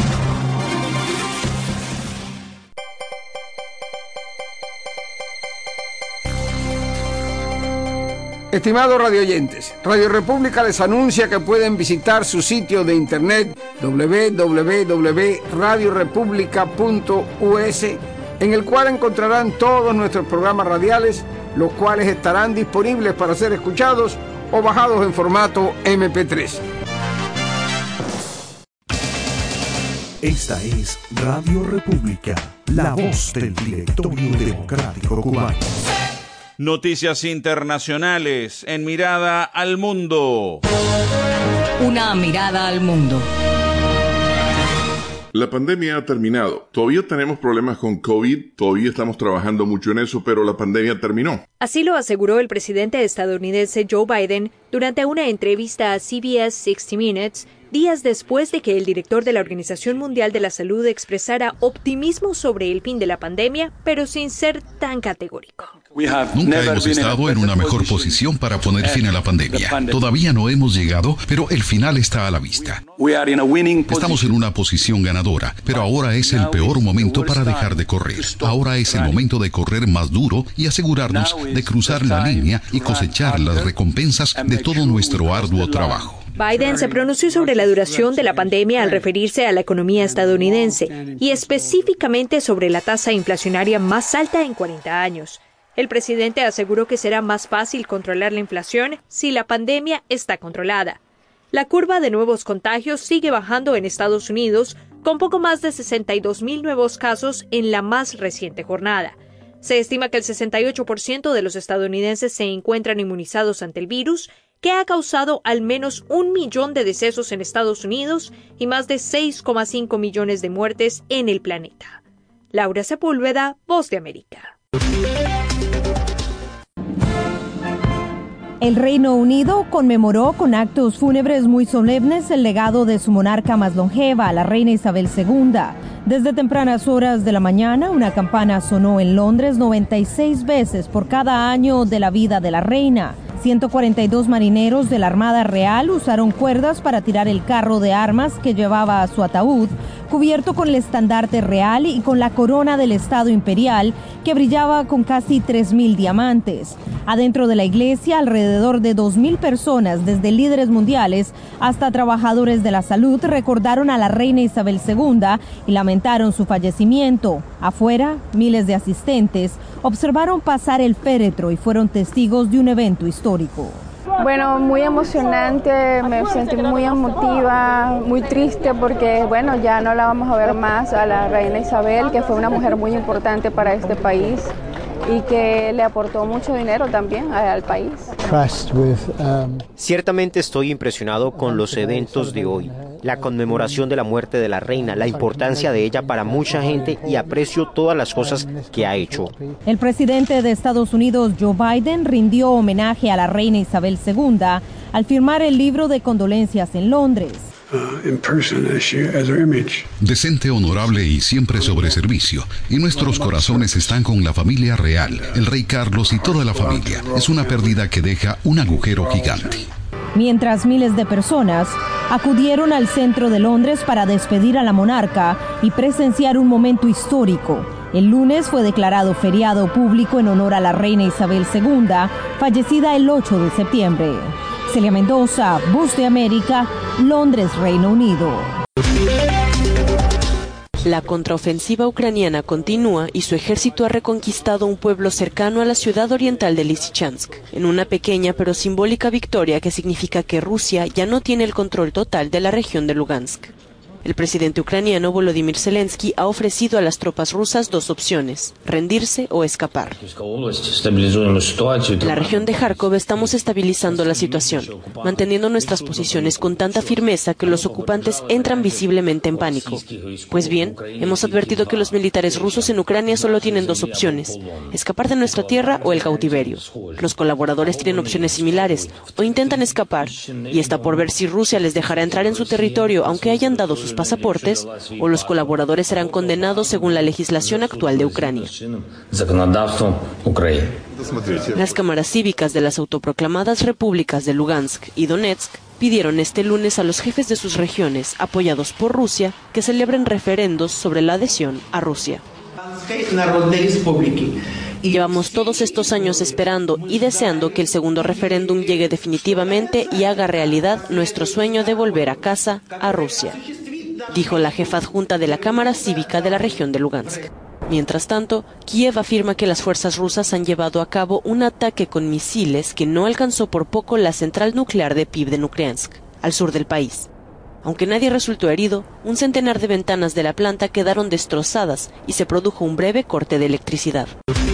Estimados radioyentes, Radio República les anuncia que pueden visitar su sitio de internet www.radiorepublica.us, en el cual encontrarán todos nuestros programas radiales, los cuales estarán disponibles para ser escuchados o bajados en formato MP3. Esta es Radio República, la voz del Directorio Democrático Cubano. Noticias internacionales en Mirada al Mundo. Una mirada al mundo. La pandemia ha terminado. Todavía tenemos problemas con COVID, todavía estamos trabajando mucho en eso, pero la pandemia terminó. Así lo aseguró el presidente estadounidense Joe Biden durante una entrevista a CBS 60 Minutes, días después de que el director de la Organización Mundial de la Salud expresara optimismo sobre el fin de la pandemia, pero sin ser tan categórico. Nunca hemos estado en una mejor posición para poner fin a la pandemia. Todavía no hemos llegado, pero el final está a la vista. Estamos en una posición ganadora, pero ahora es el peor momento para dejar de correr. Ahora es el momento de correr más duro y asegurarnos de cruzar la línea y cosechar las recompensas de todo nuestro arduo trabajo. Biden se pronunció sobre la duración de la pandemia al referirse a la economía estadounidense y específicamente sobre la tasa inflacionaria más alta en 40 años. El presidente aseguró que será más fácil controlar la inflación si la pandemia está controlada. La curva de nuevos contagios sigue bajando en Estados Unidos, con poco más de 62,000 nuevos casos en la más reciente jornada. Se estima que el 68% de los estadounidenses se encuentran inmunizados ante el virus que ha causado al menos 1 millón de decesos en Estados Unidos y más de 6,5 millones de muertes en el planeta. Laura Sepúlveda, Voz de América. El Reino Unido conmemoró con actos fúnebres muy solemnes el legado de su monarca más longeva, la reina Isabel II. Desde tempranas horas de la mañana, una campana sonó en Londres 96 veces por cada año de la vida de la reina. 142 marineros de la Armada Real usaron cuerdas para tirar el carro de armas que llevaba a su ataúd, cubierto con el estandarte real y con la corona del Estado Imperial, que brillaba con casi 3.000 diamantes. Adentro de la iglesia, alrededor de 2.000 personas, desde líderes mundiales hasta trabajadores de la salud, recordaron a la reina Isabel II y lamentaron su fallecimiento. Afuera, miles de asistentes observaron pasar el féretro y fueron testigos de un evento histórico. Bueno, muy emocionante, me sentí muy emotiva, muy triste porque, bueno, ya no la vamos a ver más a la reina Isabel, que fue una mujer muy importante para este país y que le aportó mucho dinero también al país. Ciertamente estoy impresionado con los eventos de hoy, la conmemoración de la muerte de la reina, la importancia de ella para mucha gente y aprecio todas las cosas que ha hecho. El presidente de Estados Unidos, Joe Biden, rindió homenaje a la reina Isabel II al firmar el libro de condolencias en Londres. Decente, honorable y siempre sobre servicio. Y nuestros corazones están con la familia real, el rey Carlos y toda la familia. Es una pérdida que deja un agujero gigante. Mientras miles de personas acudieron al centro de Londres para despedir a la monarca y presenciar un momento histórico. El lunes fue declarado feriado público en honor a la reina Isabel II, fallecida el 8 de septiembre. Celia Mendoza, Voz de América, Londres, Reino Unido. La contraofensiva ucraniana continúa y su ejército ha reconquistado un pueblo cercano a la ciudad oriental de Lysychansk, en una pequeña pero simbólica victoria que significa que Rusia ya no tiene el control total de la región de Lugansk. El presidente ucraniano Volodymyr Zelensky ha ofrecido a las tropas rusas 2 opciones: rendirse o escapar. En la región de Kharkov estamos estabilizando la situación, manteniendo nuestras posiciones con tanta firmeza que los ocupantes entran visiblemente en pánico. Pues bien, hemos advertido que los militares rusos en Ucrania solo tienen 2 opciones: escapar de nuestra tierra o el cautiverio. Los colaboradores tienen opciones similares, o intentan escapar, y está por ver si Rusia les dejará entrar en su territorio aunque hayan dado sus pasaportes, o los colaboradores serán condenados según la legislación actual de Ucrania. Las cámaras cívicas de las autoproclamadas repúblicas de Lugansk y Donetsk pidieron este lunes a los jefes de sus regiones, apoyados por Rusia, que celebren referendos sobre la adhesión a Rusia. Llevamos todos estos años esperando y deseando que el segundo referéndum llegue definitivamente y haga realidad nuestro sueño de volver a casa, a Rusia, dijo la jefa adjunta de la Cámara Cívica de la región de Lugansk. Mientras tanto, Kiev afirma que las fuerzas rusas han llevado a cabo un ataque con misiles que no alcanzó por poco la central nuclear de Pivdeniukriansk, al sur del país. Aunque nadie resultó herido, un centenar de ventanas de la planta quedaron destrozadas y se produjo un breve corte de electricidad.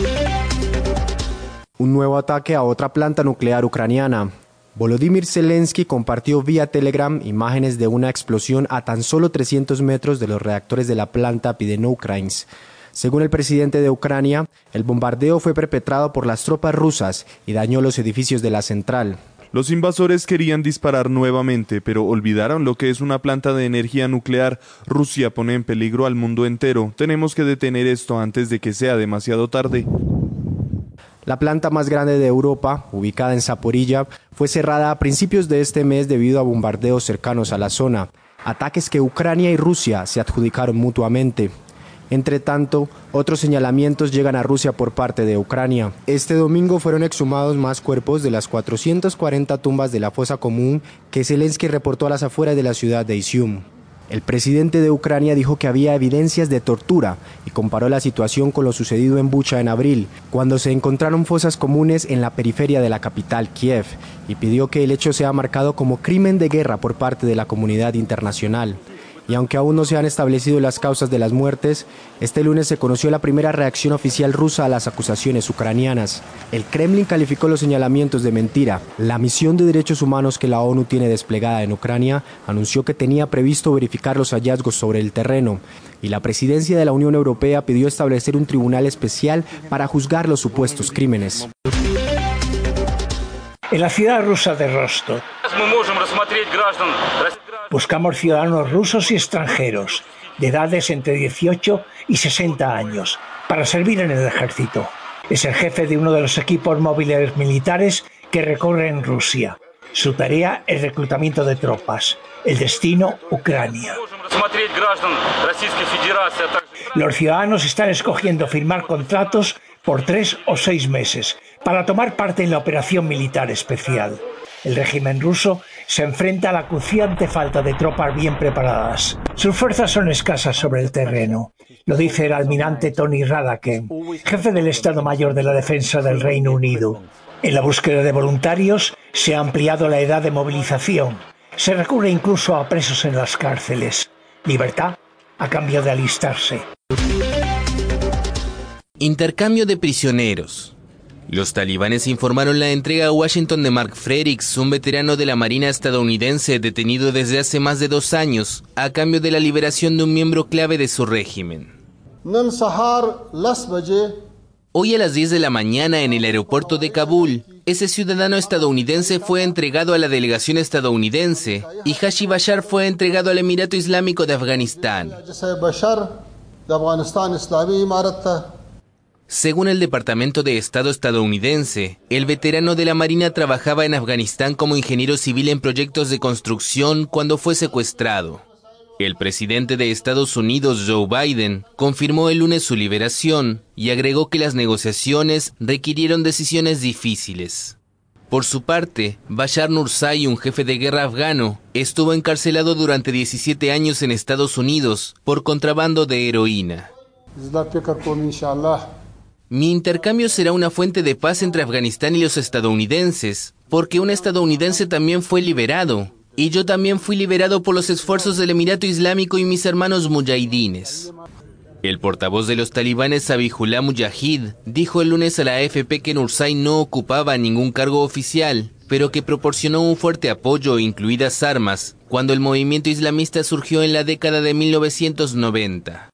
Un nuevo ataque a otra planta nuclear ucraniana. Volodymyr Zelensky compartió vía Telegram imágenes de una explosión a tan solo 300 metros de los reactores de la planta Pivdeniukriansk. Según el presidente de Ucrania, el bombardeo fue perpetrado por las tropas rusas y dañó los edificios de la central. Los invasores querían disparar nuevamente, pero olvidaron lo que es una planta de energía nuclear. Rusia pone en peligro al mundo entero. Tenemos que detener esto antes de que sea demasiado tarde. La planta más grande de Europa, ubicada en Zaporilla, fue cerrada a principios de este mes debido a bombardeos cercanos a la zona, ataques que Ucrania y Rusia se adjudicaron mutuamente. Entre tanto, otros señalamientos llegan a Rusia por parte de Ucrania. Este domingo fueron exhumados más cuerpos de las 440 tumbas de la fosa común que Zelensky reportó a las afueras de la ciudad de Izium. El presidente de Ucrania dijo que había evidencias de tortura y comparó la situación con lo sucedido en Bucha en abril, cuando se encontraron fosas comunes en la periferia de la capital, Kiev, y pidió que el hecho sea marcado como crimen de guerra por parte de la comunidad internacional. Y aunque aún no se han establecido las causas de las muertes, este lunes se conoció la primera reacción oficial rusa a las acusaciones ucranianas. El Kremlin calificó los señalamientos de mentira. La misión de derechos humanos que la ONU tiene desplegada en Ucrania anunció que tenía previsto verificar los hallazgos sobre el terreno. Y la presidencia de la Unión Europea pidió establecer un tribunal especial para juzgar los supuestos crímenes. En la ciudad rusa de Rostov buscamos ciudadanos rusos y extranjeros de edades entre 18 y 60 años para servir en el ejército. Es el jefe de uno de los equipos móviles militares que recorren Rusia. Su tarea es reclutamiento de tropas. El destino, Ucrania. Los ciudadanos están escogiendo firmar contratos por 3 o 6 meses para tomar parte en la operación militar especial. El régimen ruso se enfrenta a la acuciante falta de tropas bien preparadas. Sus fuerzas son escasas sobre el terreno. Lo dice el almirante Tony Radaken, jefe del Estado Mayor de la Defensa del Reino Unido. En la búsqueda de voluntarios se ha ampliado la edad de movilización. Se recurre incluso a presos en las cárceles. Libertad a cambio de alistarse. Intercambio de prisioneros. Los talibanes informaron la entrega a Washington de Mark Fredericks, un veterano de la Marina estadounidense detenido desde hace más de 2 años, a cambio de la liberación de un miembro clave de su régimen. Hoy a las 10 de la mañana en el aeropuerto de Kabul, ese ciudadano estadounidense fue entregado a la delegación estadounidense y Hashi Bashar fue entregado al Emirato Islámico de Afganistán. Según el Departamento de Estado estadounidense, el veterano de la Marina trabajaba en Afganistán como ingeniero civil en proyectos de construcción cuando fue secuestrado. El presidente de Estados Unidos, Joe Biden, confirmó el lunes su liberación y agregó que las negociaciones requirieron decisiones difíciles. Por su parte, Bashar Nursai, un jefe de guerra afgano, estuvo encarcelado durante 17 años en Estados Unidos por contrabando de heroína. Mi intercambio será una fuente de paz entre Afganistán y los estadounidenses, porque un estadounidense también fue liberado, y yo también fui liberado por los esfuerzos del Emirato Islámico y mis hermanos mujahidines. El portavoz de los talibanes, Zabihullah Mujahid, dijo el lunes a la AFP que Nursai no ocupaba ningún cargo oficial, pero que proporcionó un fuerte apoyo, incluidas armas, cuando el movimiento islamista surgió en la década de 1990.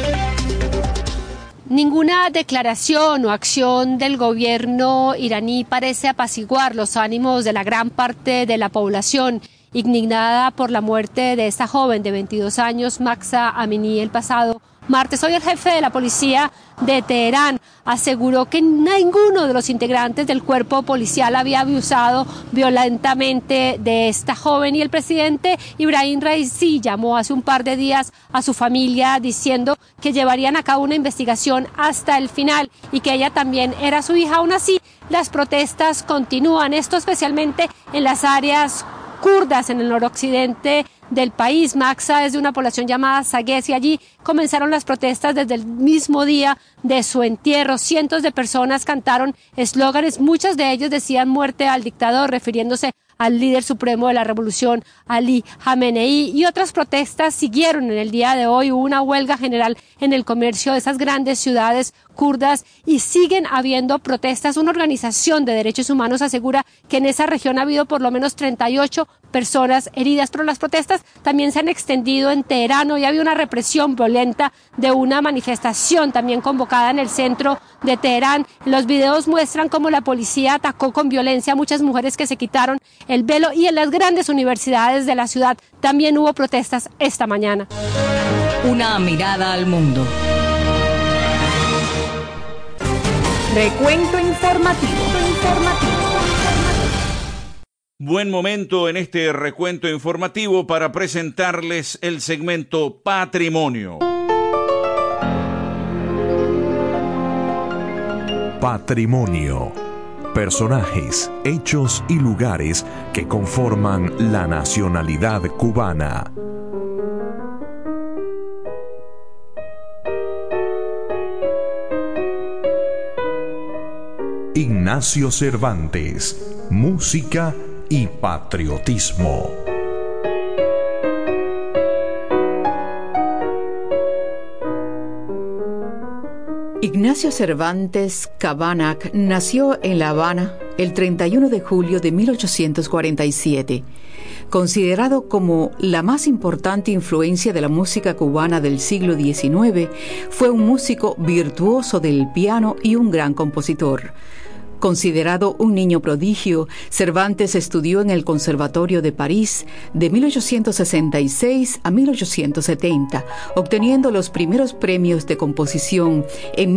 Ninguna declaración o acción del gobierno iraní parece apaciguar los ánimos de la gran parte de la población, indignada por la muerte de esta joven de 22 años, Mahsa Amini, el pasado martes. Hoy el jefe de la policía de Teherán aseguró que ninguno de los integrantes del cuerpo policial había abusado violentamente de esta joven, y el presidente Ibrahim Raisi llamó hace un par de días a su familia diciendo que llevarían a cabo una investigación hasta el final y que ella también era su hija. Aún así, las protestas continúan, esto especialmente en las áreas kurdas en el noroccidente del país. Mahsa es de una población llamada Sagues y allí comenzaron las protestas desde el mismo día de su entierro. Cientos de personas cantaron eslóganes, muchos de ellos decían muerte al dictador, refiriéndose al líder supremo de la revolución, Ali Khamenei, y otras protestas siguieron en el día de hoy. Hubo una huelga general en el comercio de esas grandes ciudades kurdas y siguen habiendo protestas. Una organización de derechos humanos asegura que en esa región ha habido por lo menos 38 personas heridas, pero las protestas también se han extendido en Teherán. Hoy había una represión violenta de una manifestación también convocada en el centro de Teherán. Los videos muestran cómo la policía atacó con violencia a muchas mujeres que se quitaron el velo, y en las grandes universidades de la ciudad también hubo protestas esta mañana. Una mirada al mundo. Recuento informativo. Buen momento en este recuento informativo para presentarles el segmento Patrimonio. Patrimonio. Personajes, hechos y lugares que conforman la nacionalidad cubana. Ignacio Cervantes, música y patriotismo. Ignacio Cervantes Cabanac nació en La Habana el 31 de julio de 1847. Considerado como la más importante influencia de la música cubana del siglo XIX, fue un músico virtuoso del piano y un gran compositor. Considerado un niño prodigio, Cervantes estudió en el Conservatorio de París de 1866 a 1870, obteniendo los primeros premios de composición en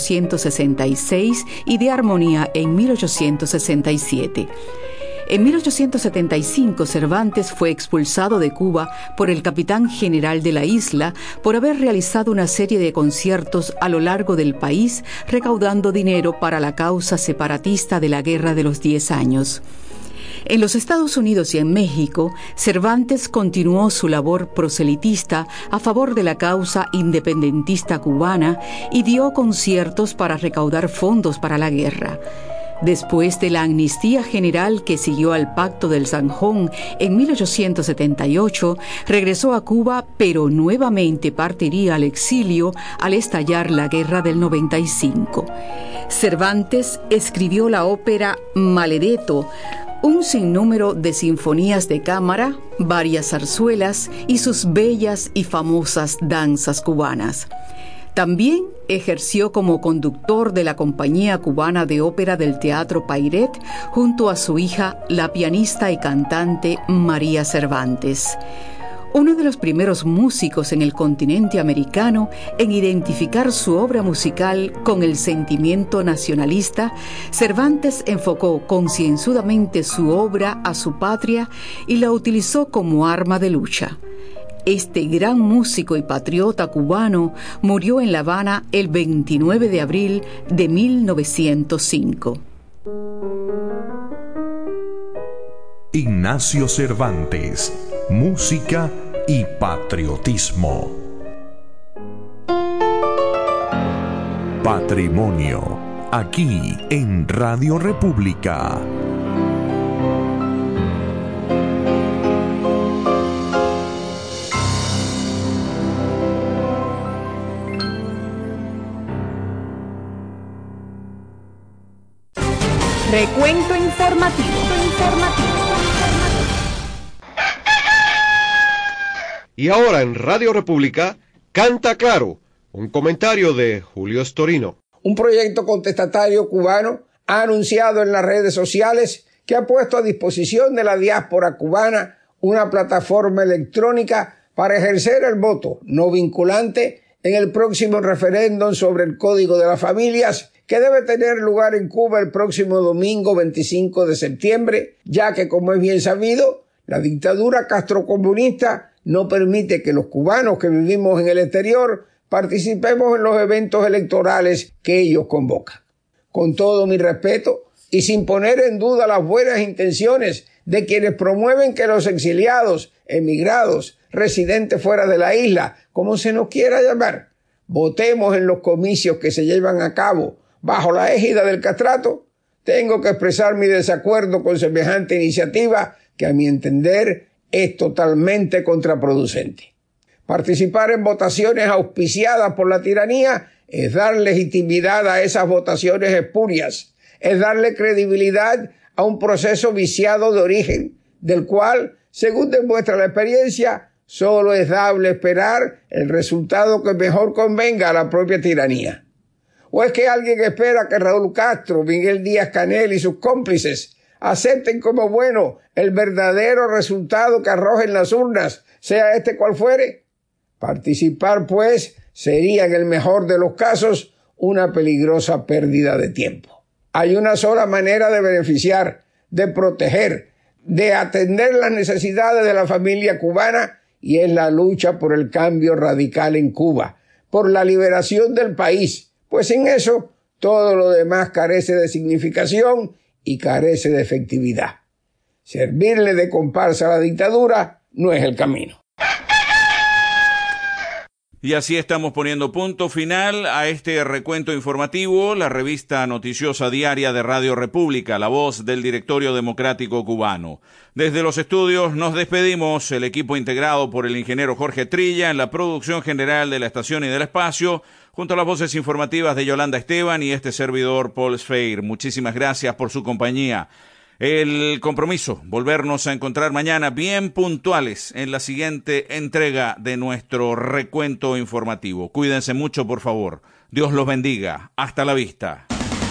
1866 y de armonía en 1867. En 1875, Cervantes fue expulsado de Cuba por el capitán general de la isla por haber realizado una serie de conciertos a lo largo del país, recaudando dinero para la causa separatista de la Guerra de los 10 Años. En los Estados Unidos y en México, Cervantes continuó su labor proselitista a favor de la causa independentista cubana y dio conciertos para recaudar fondos para la guerra. Después de la amnistía general que siguió al Pacto del Zanjón en 1878, regresó a Cuba, pero nuevamente partiría al exilio al estallar la Guerra del 95. Cervantes escribió la ópera Maledetto, un sinnúmero de sinfonías de cámara, varias zarzuelas y sus bellas y famosas danzas cubanas. También ejerció como conductor de la Compañía Cubana de Ópera del Teatro Pairet junto a su hija, la pianista y cantante María Cervantes. Uno de los primeros músicos en el continente americano en identificar su obra musical con el sentimiento nacionalista, Cervantes enfocó concienzudamente su obra a su patria y la utilizó como arma de lucha. Este gran músico y patriota cubano murió en La Habana el 29 de abril de 1905. Ignacio Cervantes, música y patriotismo. Patrimonio, aquí en Radio República. Recuento informativo. Y ahora en Radio República, Canta Claro, un comentario de Julio Storino. Un proyecto contestatario cubano ha anunciado en las redes sociales que ha puesto a disposición de la diáspora cubana una plataforma electrónica para ejercer el voto no vinculante en el próximo referéndum sobre el Código de las Familias que debe tener lugar en Cuba el próximo domingo 25 de septiembre, ya que, como es bien sabido, la dictadura castrocomunista no permite que los cubanos que vivimos en el exterior participemos en los eventos electorales que ellos convocan. Con todo mi respeto y sin poner en duda las buenas intenciones de quienes promueven que los exiliados, emigrados, residentes fuera de la isla, como se nos quiera llamar, votemos en los comicios que se llevan a cabo bajo la égida del castrato, tengo que expresar mi desacuerdo con semejante iniciativa que, a mi entender, es totalmente contraproducente. Participar en votaciones auspiciadas por la tiranía es dar legitimidad a esas votaciones espurias, es darle credibilidad a un proceso viciado de origen, del cual, según demuestra la experiencia, solo es dable esperar el resultado que mejor convenga a la propia tiranía. ¿O es que alguien espera que Raúl Castro, Miguel Díaz-Canel y sus cómplices acepten como bueno el verdadero resultado que arrojen las urnas, sea este cual fuere? Participar, pues, sería en el mejor de los casos una peligrosa pérdida de tiempo. Hay una sola manera de beneficiar, de proteger, de atender las necesidades de la familia cubana, y es la lucha por el cambio radical en Cuba, por la liberación del país, pues sin eso todo lo demás carece de significación y carece de efectividad. Servirle de comparsa a la dictadura no es el camino. Y así estamos poniendo punto final a este recuento informativo, la revista noticiosa diaria de Radio República, la voz del Directorio Democrático Cubano. Desde los estudios nos despedimos, el equipo integrado por el ingeniero Jorge Trilla en la producción general de la estación y del espacio, junto a las voces informativas de Yolanda Esteban y este servidor Paul Sfeir. Muchísimas gracias por su compañía. El compromiso, volvernos a encontrar mañana bien puntuales en la siguiente entrega de nuestro recuento informativo. Cuídense mucho, por favor. Dios los bendiga. Hasta la vista.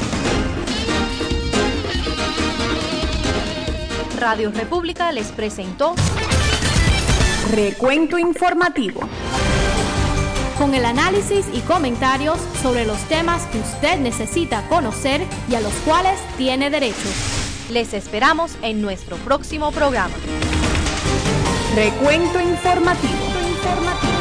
Radio República les presentó Recuento Informativo, con el análisis y comentarios sobre los temas que usted necesita conocer y a los cuales tiene derecho. Les esperamos en nuestro próximo programa. Recuento Informativo.